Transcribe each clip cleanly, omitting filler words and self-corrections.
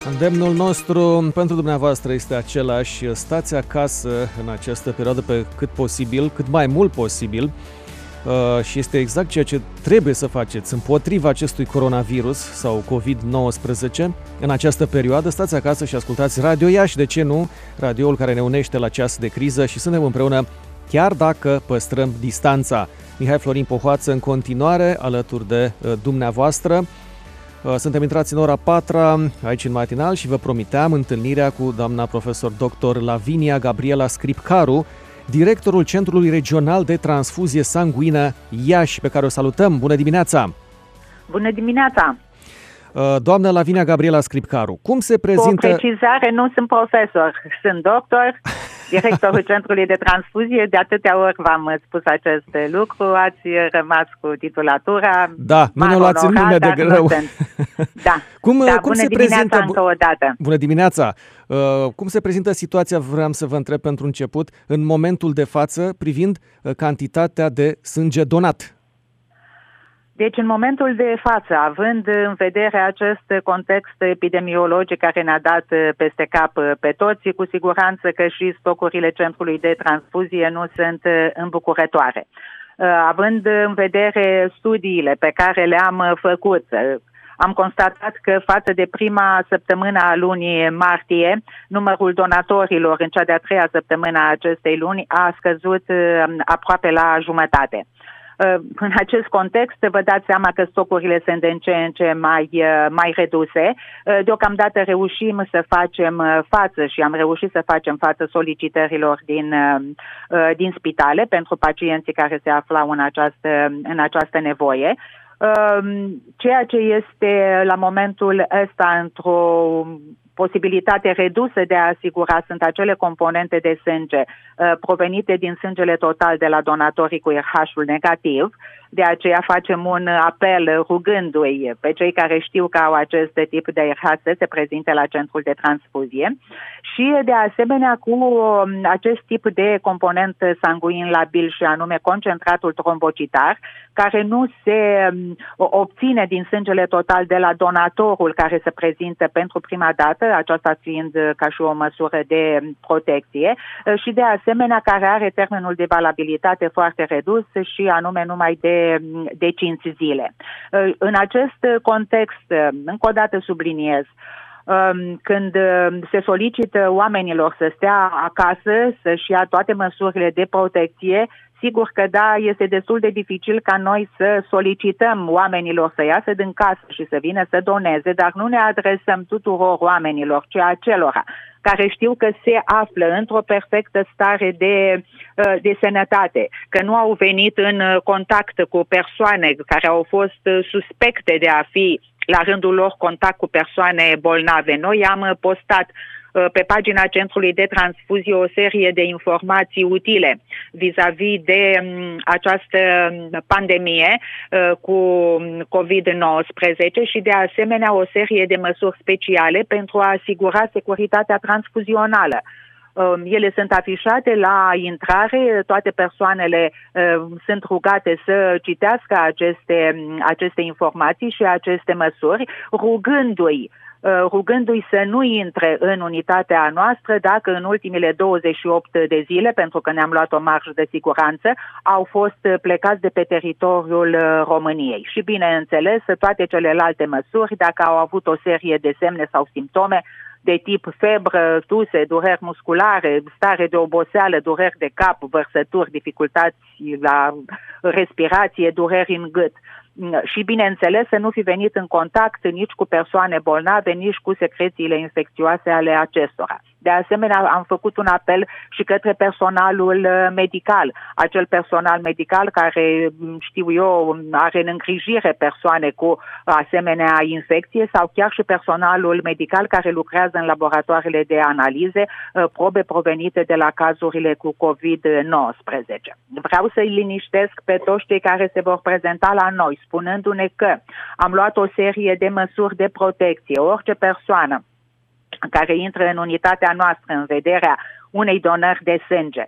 Îndemnul nostru pentru dumneavoastră este același: stați acasă în această perioadă pe cât posibil, cât mai mult posibil, și este exact ceea ce trebuie să faceți împotriva acestui coronavirus sau COVID-19 în această perioadă. Stați acasă și ascultați Radio Iași, de ce nu? Radioul care ne unește la ceas de criză și suntem împreună chiar dacă păstrăm distanța. Mihai Florin Pohoață în continuare alături de dumneavoastră. Suntem intrați în ora 4-a aici în matinal și vă promiteam întâlnirea cu doamna profesor dr. Lavinia Gabriela Scripcaru, directorul Centrului Regional de Transfuzie Sanguină Iași, pe care o salutăm. Bună dimineața! Bună dimineața! Doamna Lavinia Gabriela Scripcaru, cum se prezintă... Cu o precizare, nu sunt profesor, sunt doctor, directorul Centrului de Transfuzie. De atâtea ori v-am spus acest lucru, ați rămas cu titulatura. Da, nu ne luați în nume de greu. Da. Cum se prezintă încă o dată. Bună dimineața! Cum se prezintă situația, vreau să vă întreb pentru început, în momentul de față, privind cantitatea de sânge donat? Deci, în momentul de față, având în vedere acest context epidemiologic care ne-a dat peste cap pe toți, cu siguranță că și stocurile Centrului de Transfuzie nu sunt îmbucurătoare. Având în vedere studiile pe care le-am făcut, am constatat că față de prima săptămână a lunii martie, numărul donatorilor în cea de-a treia săptămână a acestei luni a scăzut aproape la jumătate. În acest context, vă dați seama că stocurile sunt în ce în ce mai reduse. Deocamdată reușim să facem față și am reușit să facem față solicitărilor din spitale pentru pacienții care se aflau în această nevoie. Ceea ce este la momentul ăsta într-o posibilitate redusă de a asigura sunt acele componente de sânge provenite din sângele total de la donatorii cu RH-ul negativ. De aceea facem un apel rugându-i pe cei care știu că au acest tip de RH să se prezinte la centrul de transfuzie și de asemenea cu acest tip de component sanguin labil și anume concentratul trombocitar, care nu se obține din sângele total de la donatorul care se prezintă pentru prima dată, aceasta fiind ca și o măsură de protecție, și de asemenea care are termenul de valabilitate foarte redus și anume numai de 5 zile. În acest context, încă o dată subliniez, când se solicită oamenilor să stea acasă, să-și ia toate măsurile de protecție, sigur că da, este destul de dificil ca noi să solicităm oamenilor să iasă din casă și să vină să doneze, dar nu ne adresăm tuturor oamenilor, ci acelora care știu că se află într-o perfectă stare de sănătate, că nu au venit în contact cu persoane care au fost suspecte de a fi la rândul lor contact cu persoane bolnave. Noi am postat pe pagina Centrului de Transfuzie o serie de informații utile vis-a-vis de această pandemie cu COVID-19 și de asemenea o serie de măsuri speciale pentru a asigura securitatea transfuzională. Ele sunt afișate la intrare, toate persoanele sunt rugate să citească aceste informații și aceste măsuri, rugându-i să nu intre în unitatea noastră dacă în ultimile 28 de zile, pentru că ne-am luat o marjă de siguranță, au fost plecați de pe teritoriul României. Și bineînțeles, toate celelalte măsuri, dacă au avut o serie de semne sau simptome de tip febră, tuse, dureri musculare, stare de oboseală, dureri de cap, vărsături, dificultăți la respirație, dureri în gât. Și, bineînțeles, să nu fi venit în contact nici cu persoane bolnave, nici cu secrețiile infecțioase ale acestora. De asemenea, am făcut un apel și către personalul medical. Acel personal medical care, știu eu, are în îngrijire persoane cu asemenea infecție sau chiar și personalul medical care lucrează în laboratoarele de analize, probe provenite de la cazurile cu COVID-19. Vreau să-i liniștesc pe toți cei care se vor prezenta la noi, spunându-ne că am luat o serie de măsuri de protecție. Orice persoană care intră în unitatea noastră în vederea unei donări de sânge.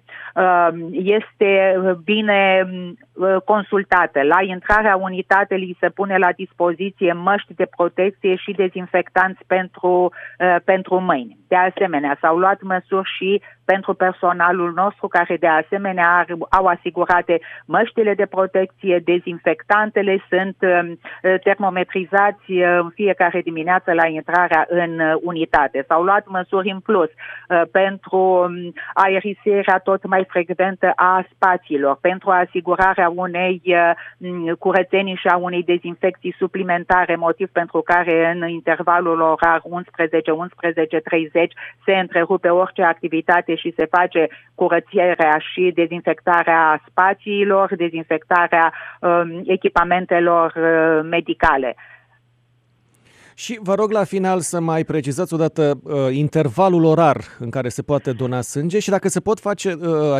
Este bine consultată. La intrarea unității li se pune la dispoziție măști de protecție și dezinfectanți pentru mâini. De asemenea, s-au luat măsuri și pentru personalul nostru, care de asemenea au asigurate măștile de protecție, dezinfectantele sunt termometrizați în fiecare dimineață la intrarea în unitate. S-au luat măsuri în plus pentru aerisarea tot mai frecventă a spațiilor, pentru asigurarea unei curățenii și a unei dezinfecții suplimentare, motiv pentru care în intervalul orar 11-11:30 se întrerupe orice activitate și se face curățirea și dezinfectarea spațiilor, dezinfectarea echipamentelor medicale. Și vă rog la final să mai precizați odată intervalul orar în care se poate dona sânge și dacă se pot face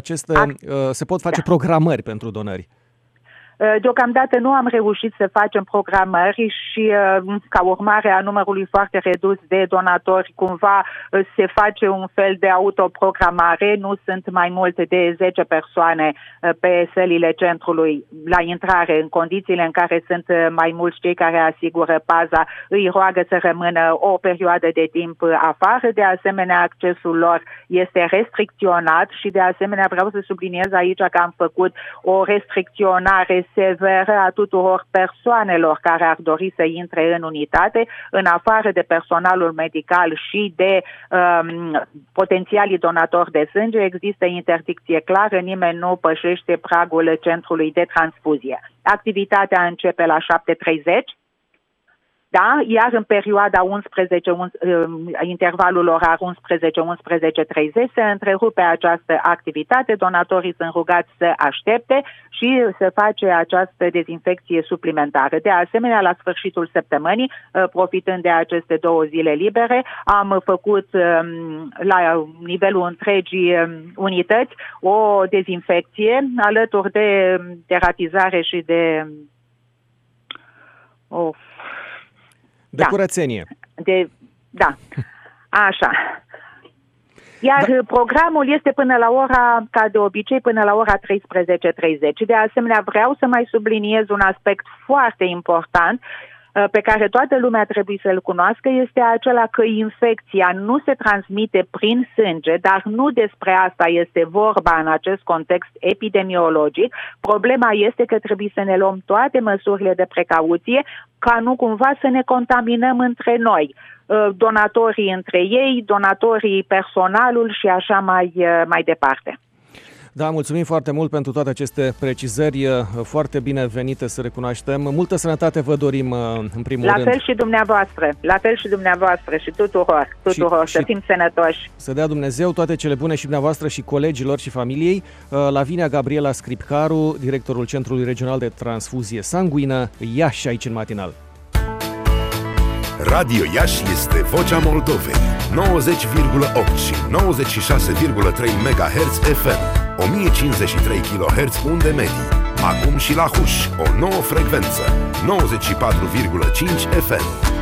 programări pentru donări. Deocamdată nu am reușit să facem programări și ca urmare a numărului foarte redus de donatori, cumva se face un fel de autoprogramare. Nu sunt mai mult de 10 persoane pe sălile centrului la intrare, în condițiile în care sunt mai mulți cei care asigură paza, îi roagă să rămână o perioadă de timp afară. De asemenea, accesul lor este restricționat și de asemenea vreau să subliniez aici că am făcut o restricționare severă a tuturor persoanelor care ar dori să intre în unitate, în afară de personalul medical și de potențialii donatori de sânge. Există interdicție clară, nimeni nu pășește pragul centrului de transfuzie. Activitatea începe la 7:30. Da? Iar în perioada intervalul orar 11-11:30 se întrerupe această activitate, donatorii sunt rugați să aștepte și să face această dezinfecție suplimentară. De asemenea, la sfârșitul săptămânii, profitând de aceste 2 zile libere, am făcut la nivelul întregii unități o dezinfecție alături de deratizare și de curățenie. Da. Așa. Iar programul este până la ora, ca de obicei, până la ora 13:30. De asemenea, vreau să mai subliniez un aspect foarte important pe care toată lumea trebuie să-l cunoască, este acela că infecția nu se transmite prin sânge, dar nu despre asta este vorba în acest context epidemiologic. Problema este că trebuie să ne luăm toate măsurile de precauție ca nu cumva să ne contaminăm între noi, donatorii între ei, donatorii, personalul și așa mai departe. Da, mulțumim foarte mult pentru toate aceste precizări, foarte bine venite, să recunoaștem. Multă sănătate vă dorim, în primul rând. La fel și dumneavoastră și tuturor, să fim sănătoși. Să dea Dumnezeu toate cele bune și dumneavoastră și colegilor și familiei. Lavinia Gabriela Scripcaru, directorul Centrului Regional de Transfuzie Sanguină, Iași, aici în matinal. Radio Iași este vocea Moldovei, 90,8 și 96,3 MHz FM, 1053 kHz unde medii. Acum și la Huș, o nouă frecvență, 94,5 FM.